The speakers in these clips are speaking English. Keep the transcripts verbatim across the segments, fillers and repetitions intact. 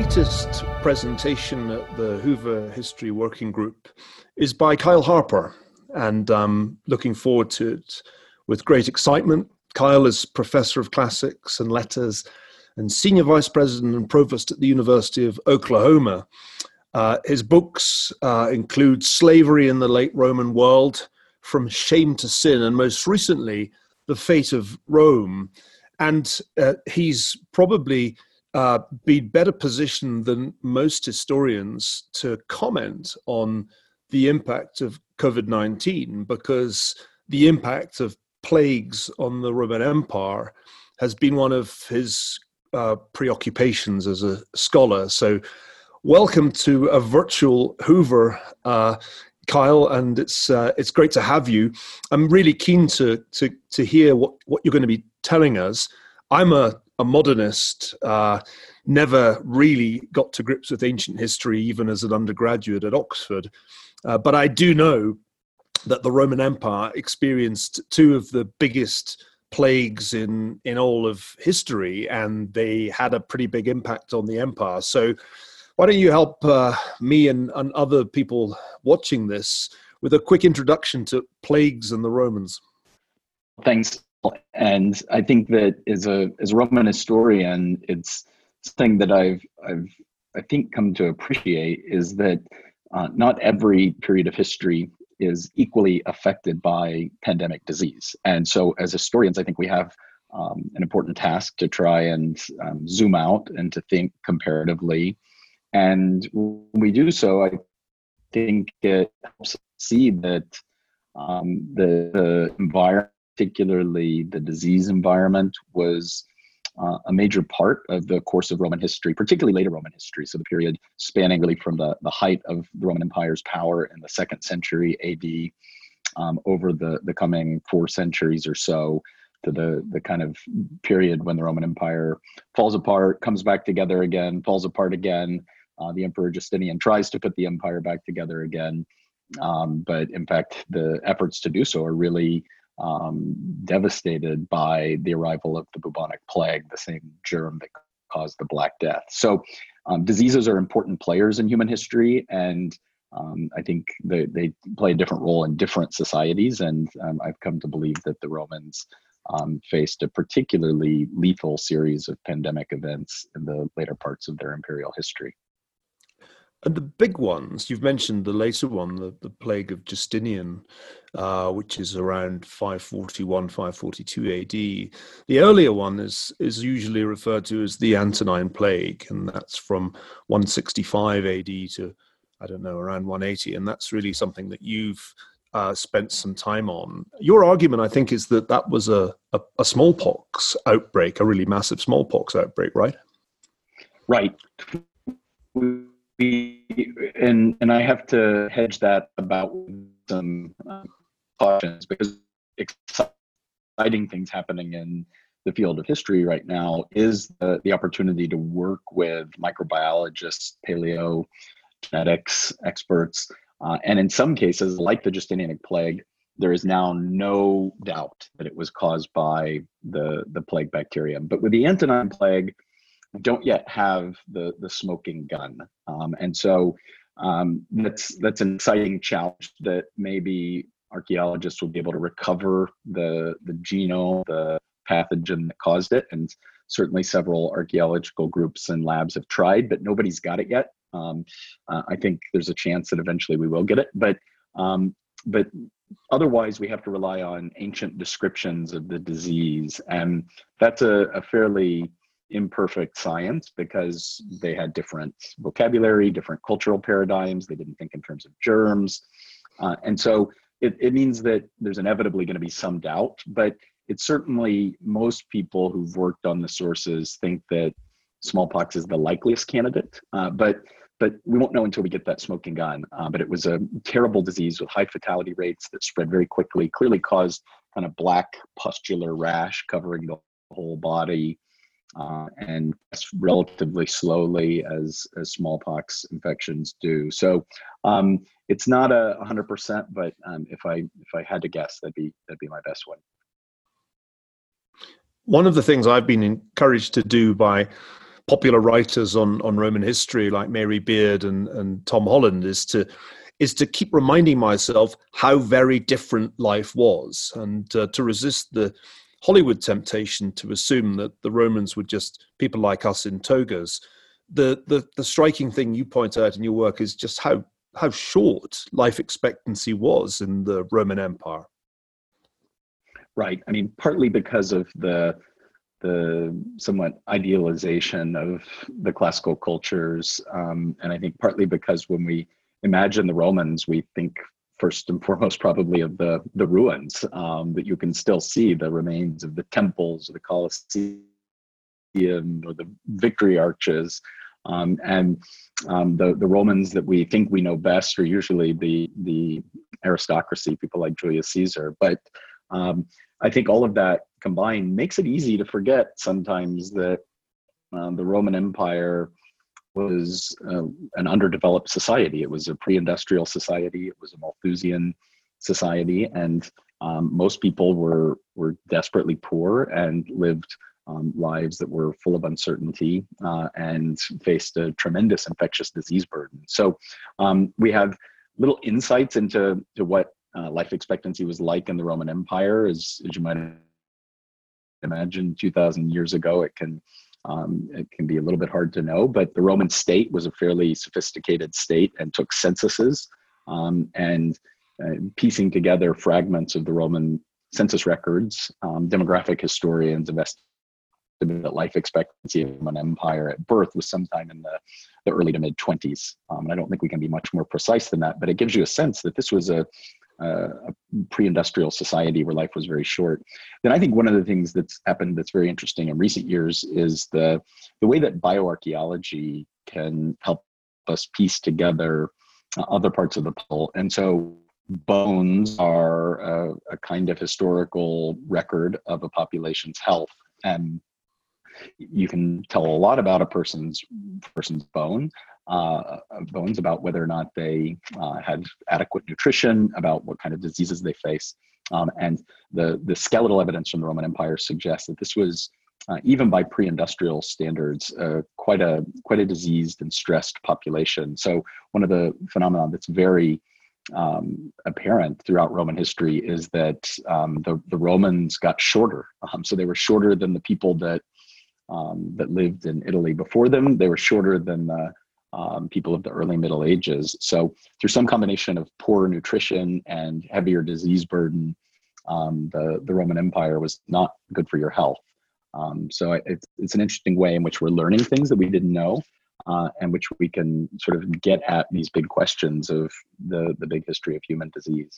latest presentation at the Hoover History Working Group is by Kyle Harper, and I'm looking forward to it with great excitement. Kyle is Professor of Classics and Letters and Senior Vice President and Provost at the University of Oklahoma. Uh, his books uh, include Slavery in the Late Roman World, From Shame to Sin, and most recently, The Fate of Rome. And uh, he's probably uh, been better positioned than most historians to comment on the impact of COVID nineteen, because the impact of plagues on the Roman Empire has been one of his uh, preoccupations as a scholar. So welcome to a virtual Hoover, uh, Kyle, and it's uh, it's great to have you. I'm really keen to to to hear what, what you're going to be telling us. I'm a, a modernist, uh, never really got to grips with ancient history, even as an undergraduate at Oxford. Uh, but I do know that the Roman Empire experienced two of the biggest plagues in, in all of history, and they had a pretty big impact on the empire. So why don't you help uh, me and, and other people watching this with a quick introduction to plagues and the Romans? Thanks. And I think that as a as a Roman historian, it's something that I've I've I think come to appreciate is that uh, not every period of history is equally affected by pandemic disease. And so as historians, I think we have um, an important task to try and um, zoom out and to think comparatively. And when we do so, I think it helps us see that um, the, the environment, particularly the disease environment, was uh, a major part of the course of Roman history, particularly later Roman history. So the period spanning really from the, the height of the Roman Empire's power in the second century A D um, over the, the coming four centuries or so to the, the kind of period when the Roman Empire falls apart, comes back together again, falls apart again. Uh, the Emperor Justinian tries to put the empire back together again. Um, but in fact, the efforts to do so are really um, devastated by the arrival of the bubonic plague, the same germ that caused the Black Death. So um, diseases are important players in human history, and um, I think they, they play a different role in different societies. And um, I've come to believe that the Romans um, faced a particularly lethal series of pandemic events in the later parts of their imperial history. And the big ones, you've mentioned the later one, the, the plague of Justinian, uh, which is around five forty-one, five forty-two A D. The earlier one is is usually referred to as the Antonine Plague, and that's from one sixty-five A D to, I don't know, around one eighty. And that's really something that you've uh, spent some time on. Your argument, I think, is that that was a, a, a smallpox outbreak, a really massive smallpox outbreak, right? Right. We, and and I have to hedge that about some uh, cautions, because exciting things happening in the field of history right now is the, the opportunity to work with microbiologists, paleogenetics experts, uh, and in some cases, like the Justinianic plague, there is now no doubt that it was caused by the, the plague bacterium. But with the Antonine plague, don't yet have the the smoking gun, um, and so um, that's that's an exciting challenge that maybe archaeologists will be able to recover the the genome, the pathogen that caused it, and certainly several archaeological groups and labs have tried, but nobody's got it yet. Um, uh, I think there's a chance that eventually we will get it, but um, but otherwise we have to rely on ancient descriptions of the disease, and that's a, a fairly imperfect science because they had different vocabulary, different cultural paradigms. They didn't think in terms of germs. Uh, and so it, it means that there's inevitably going to be some doubt, but it's certainly most people who've worked on the sources think that smallpox is the likeliest candidate, uh, but but we won't know until we get that smoking gun. Uh, but it was a terrible disease with high fatality rates that spread very quickly, clearly caused kind of black pustular rash covering the whole body. Uh, and relatively slowly as, as smallpox infections do. So um, it's not a one hundred percent, but um, if I if I had to guess, that'd be that'd be my best one. One of the things I've been encouraged to do by popular writers on, on Roman history like Mary Beard and, and Tom Holland is to is to keep reminding myself how very different life was, and uh, to resist the Hollywood temptation to assume that the Romans were just people like us in togas. The, the the striking thing you point out in your work is just how how short life expectancy was in the Roman Empire. Right. I mean, partly because of the the somewhat idealization of the classical cultures, um, and I think partly because when we imagine the Romans, we think first and foremost probably of the the ruins, um, that you can still see the remains of the temples, or the Colosseum, or the victory arches. Um, and um, the, the Romans that we think we know best are usually the, the aristocracy, people like Julius Caesar. But um, I think all of that combined makes it easy to forget sometimes that um, the Roman Empire was uh, an underdeveloped society. It was a pre-industrial society. It was a Malthusian society. And um, most people were, were desperately poor and lived Um, lives that were full of uncertainty uh, and faced a tremendous infectious disease burden. So um, we have little insights into to what uh, life expectancy was like in the Roman Empire. As, as you might imagine, two thousand years ago, it can um, it can be a little bit hard to know. But the Roman state was a fairly sophisticated state and took censuses, um, and uh, piecing together fragments of the Roman census records, um, demographic historians invest that life expectancy of an empire at birth was sometime in the, the early to mid twenties. Um, and I don't think we can be much more precise than that, but it gives you a sense that this was a, a, a pre-industrial society where life was very short. Then I think one of the things that's happened that's very interesting in recent years is the, the way that bioarchaeology can help us piece together uh, other parts of the puzzle. And so bones are a, a kind of historical record of a population's health. And you can tell a lot about a person's person's bone, uh, bones, about whether or not they uh, had adequate nutrition, about what kind of diseases they face. Um, and the, the skeletal evidence from the Roman Empire suggests that this was, uh, even by pre-industrial standards, uh, quite a quite a diseased and stressed population. So one of the phenomena that's very um, apparent throughout Roman history is that um, the, the Romans got shorter. Um, so they were shorter than the people that Um, that lived in Italy before them. They were shorter than the um, people of the early Middle Ages. So through some combination of poor nutrition and heavier disease burden, um, the, the Roman Empire was not good for your health. Um, so it's, it's an interesting way in which we're learning things that we didn't know, uh, and which we can sort of get at these big questions of the, the big history of human disease.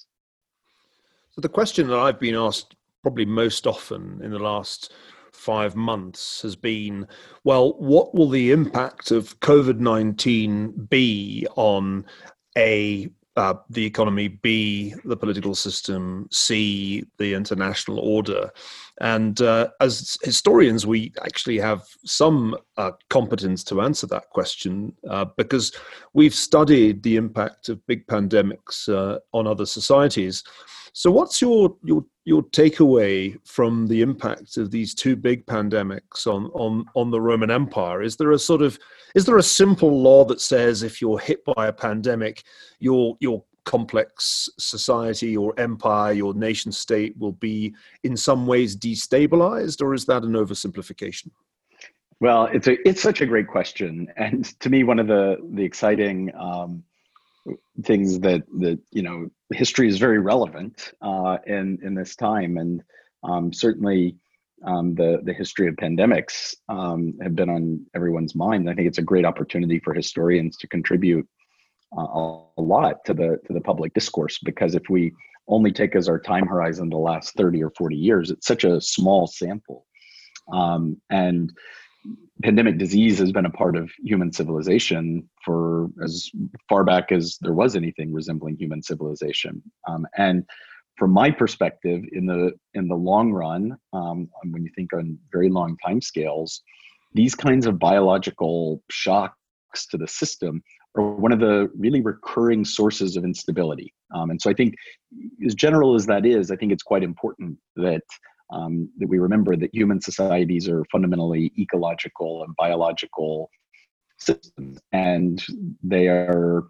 So the question that I've been asked probably most often in the last five months has been, well, what will the impact of COVID nineteen be on A, uh, the economy, B, the political system, C, the international order? And uh, as historians, we actually have some uh, competence to answer that question uh, because we've studied the impact of big pandemics uh, on other societies. So what's your, your your takeaway from the impact of these two big pandemics on, on, on the Roman Empire? Is there a sort of, is there a simple law that says if you're hit by a pandemic, your, your complex society, your empire, your nation state will be in some ways destabilized, or is that an oversimplification? Well, it's a, it's such a great question. And to me, one of the, the exciting um, things that, that, you know, history is very relevant uh, in, in this time. And um, certainly um, the, the history of pandemics um, have been on everyone's mind. I think it's a great opportunity for historians to contribute uh, a lot to the, to the public discourse, because if we only take as our time horizon the last thirty or forty years, it's such a small sample. Um, and pandemic disease has been a part of human civilization for as far back as there was anything resembling human civilization. Um, and from my perspective, in the in the long run, um, when you think on very long time scales, these kinds of biological shocks to the system are one of the really recurring sources of instability. Um, and so I think, as general as that is, I think it's quite important that um, that we remember that human societies are fundamentally ecological and biological systems, and they are,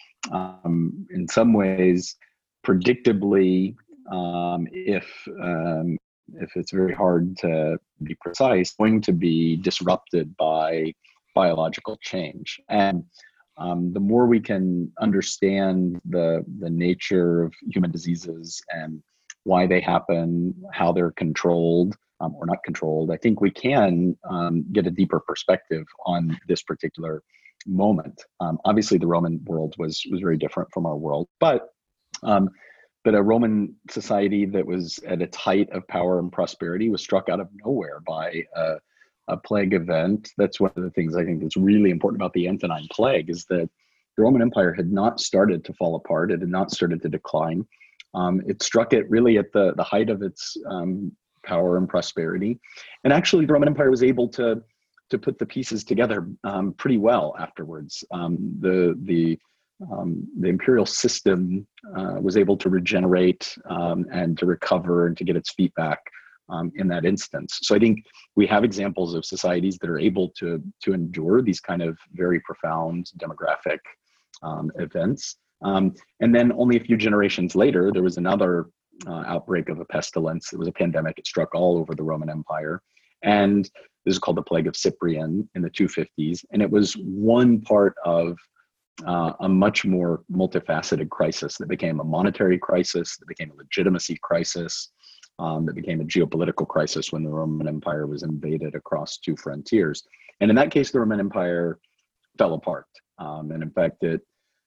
um, in some ways, predictably, um, if um, if it's very hard to be precise, going to be disrupted by biological change. And um, the more we can understand the the nature of human diseases and why they happen, how they're controlled um, or not controlled, I think we can um, get a deeper perspective on this particular moment. Um, obviously, the Roman world was was very different from our world, but um, but a Roman society that was at its height of power and prosperity was struck out of nowhere by a, a plague event. That's one of the things I think that's really important about the Antonine Plague, is that the Roman Empire had not started to fall apart. It had not started to decline. Um, it struck it really at the, the height of its um, power and prosperity. And actually, the Roman Empire was able to, to put the pieces together um, pretty well afterwards. Um, the, the, um, the imperial system uh, was able to regenerate um, and to recover and to get its feet back um, in that instance. So I think we have examples of societies that are able to, to endure these kind of very profound demographic um, events. Um, and then only a few generations later, there was another uh, outbreak of a pestilence. It was a pandemic. It struck all over the Roman Empire. And this is called the Plague of Cyprian in the two fifties. And it was one part of uh, a much more multifaceted crisis that became a monetary crisis, that became a legitimacy crisis, um, that became a geopolitical crisis when the Roman Empire was invaded across two frontiers. And in that case, the Roman Empire fell apart. Um, and in fact, it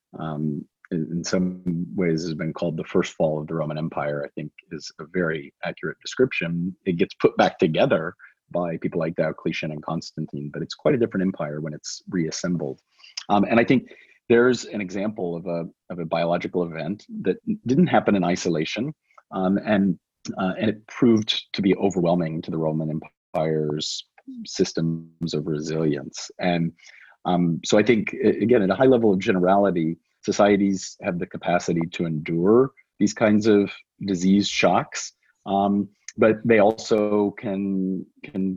um, in some ways has been called the first fall of the Roman Empire, I think is a very accurate description. It gets put back together by people like Diocletian and Constantine, but it's quite a different empire when it's reassembled. Um, and I think there's an example of a, of a biological event that didn't happen in isolation, um, and, uh, and it proved to be overwhelming to the Roman Empire's systems of resilience. And um, so I think, again, at a high level of generality, societies have the capacity to endure these kinds of disease shocks, um, but they also can can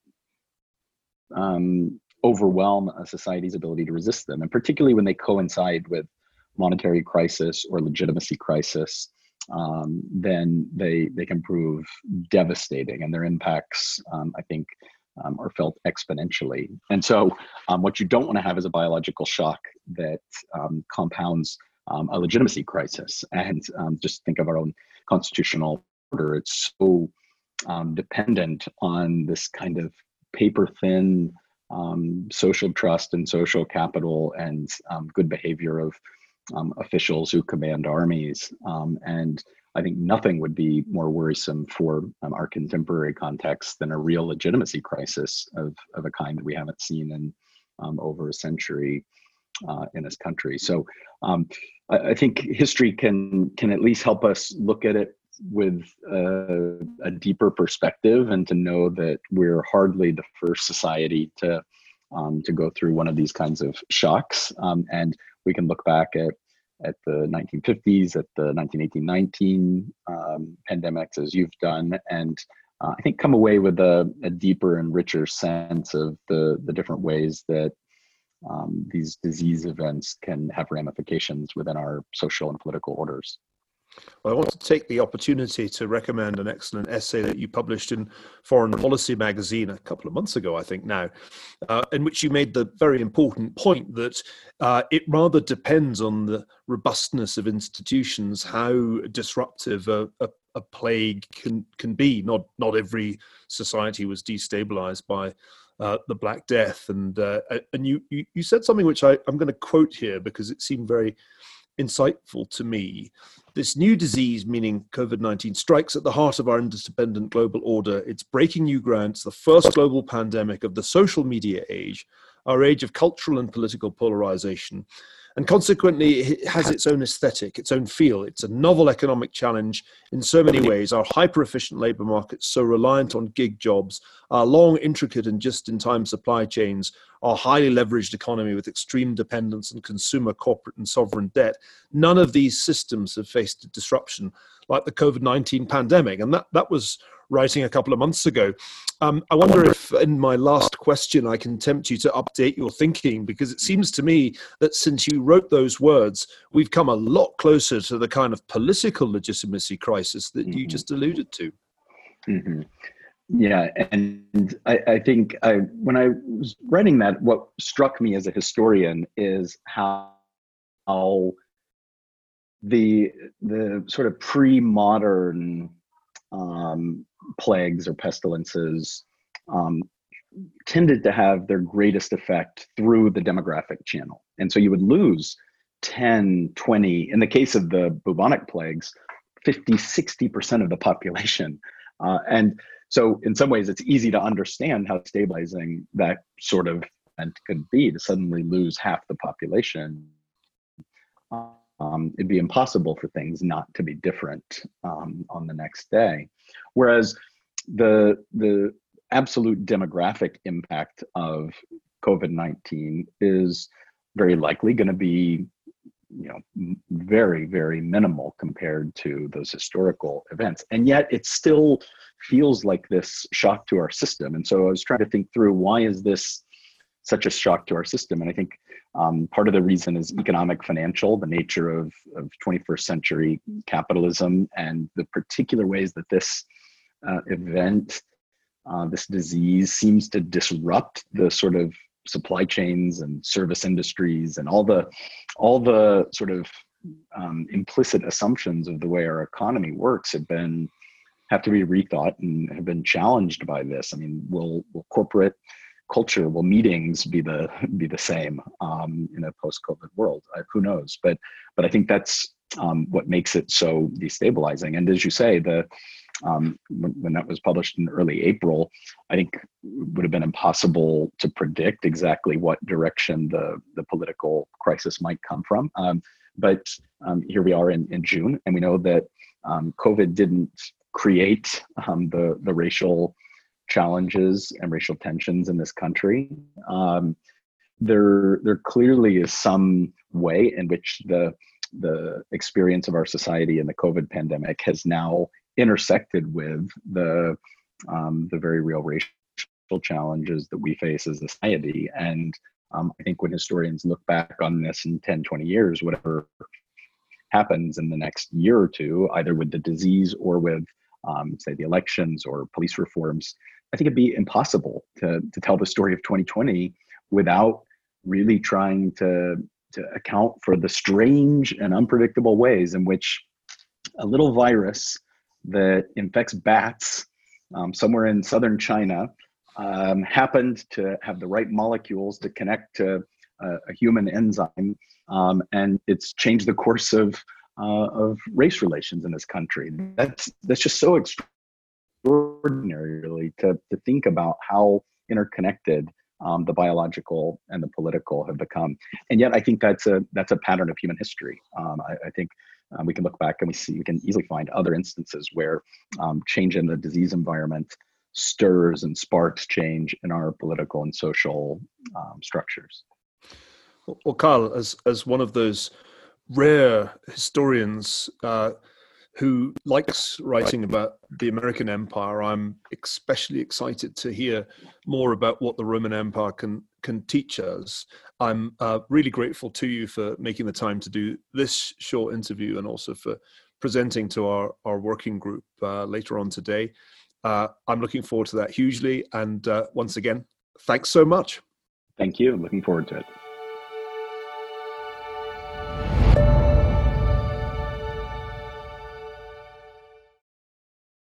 um, overwhelm a society's ability to resist them, and particularly when they coincide with monetary crisis or legitimacy crisis, um, then they they can prove devastating, and their impacts, um, I think, Um, are felt exponentially. And so um, what you don't want to have is a biological shock that um, compounds um, a legitimacy crisis. And um, just think of our own constitutional order. It's so um, dependent on this kind of paper thin um, social trust and social capital and um, good behavior of um, officials who command armies. Um, and I think nothing would be more worrisome for um, our contemporary context than a real legitimacy crisis of, of a kind that we haven't seen in um, over a century uh, in this country. So um, I, I think history can can at least help us look at it with a, a deeper perspective, and to know that we're hardly the first society to um, to go through one of these kinds of shocks. Um, and we can look back at at the nineteen fifties, at the nineteen eighteen nineteen um, pandemics, as you've done, and uh, I think come away with a, a deeper and richer sense of the, the different ways that um, these disease events can have ramifications within our social and political orders. Well, I want to take the opportunity to recommend an excellent essay that you published in Foreign Policy magazine a couple of months ago, I think now, uh, in which you made the very important point that uh, it rather depends on the robustness of institutions how disruptive a, a, a plague can can be. Not not every society was destabilized by uh, the Black Death, and uh, and you, you you said something which I, I'm going to quote here because it seemed very insightful to me. This new disease, meaning COVID nineteen, strikes at the heart of our interdependent global order. It's breaking new ground. It's the first global pandemic of the social media age, our age of cultural and political polarization. And consequently, it has its own aesthetic, its own feel. It's a novel economic challenge in so many ways. Our hyper-efficient labor markets, so reliant on gig jobs, our long, intricate and just-in-time supply chains, our highly leveraged economy with extreme dependence on consumer, corporate and sovereign debt. None of these systems have faced a disruption like the COVID nineteen pandemic. And that, that was writing a couple of months ago. Um, I wonder if in my last question I can tempt you to update your thinking, because it seems to me that since you wrote those words, we've come a lot closer to the kind of political legitimacy crisis that you just alluded to. Mm-hmm. Yeah, and I, I think I, when I was writing that, what struck me as a historian is how, how the the sort of pre-modern um, plagues or pestilences um, tended to have their greatest effect through the demographic channel. And so you would lose ten, twenty, in the case of the bubonic plagues, fifty, sixty percent of the population. Uh, and so in some ways, it's easy to understand how stabilizing that sort of event could be, to suddenly lose half the population. Um, it'd be impossible for things not to be different um, on the next day. Whereas the, the absolute demographic impact of COVID nineteen is very likely going to be, you know, very, very minimal compared to those historical events. And yet it still feels like this shock to our system. And so I was trying to think through, why is this such a shock to our system? And I think um, part of the reason is economic, financial, the nature of, of twenty-first century capitalism, and the particular ways that this uh, event, uh, this disease, seems to disrupt the sort of supply chains and service industries and all the all the sort of um, implicit assumptions of the way our economy works have been have to be rethought and have been challenged by this. I mean, will will corporate culture, will meetings be the be the same um, in a post-COVID world? Uh, who knows? But but I think that's um, what makes it so destabilizing. And as you say, the um, when, when that was published in early April, I think it would have been impossible to predict exactly what direction the the political crisis might come from. Um, but um, here we are in, in June, and we know that um, COVID didn't create um, the the racial challenges and racial tensions in this country. Um, there, there clearly is some way in which the the experience of our society in the COVID pandemic has now intersected with the um, the very real racial challenges that we face as a society. And um, I think when historians look back on this in ten, twenty years, whatever happens in the next year or two, either with the disease or with um, say the elections or police reforms, I think it'd be impossible to, to tell the story of twenty twenty without really trying to, to account for the strange and unpredictable ways in which a little virus that infects bats um, somewhere in southern China um, happened to have the right molecules to connect to a, a human enzyme, um, and it's changed the course of uh, of race relations in this country. That's that's just so extraordinary, really, to to think about how interconnected um, the biological and the political have become. And yet, I think that's a that's a pattern of human history. Um, I, I think. Um, we can look back and we see we can easily find other instances where um, change in the disease environment stirs and sparks change in our political and social um, structures. Well, Kyle, as as one of those rare historians uh, who likes writing about the American Empire, I'm especially excited to hear more about what the Roman Empire can can teach us. I'm uh, really grateful to you for making the time to do this short interview, and also for presenting to our, our working group uh, later on today. Uh, I'm looking forward to that hugely. And uh, once again, thanks so much. Thank you. I'm looking forward to it.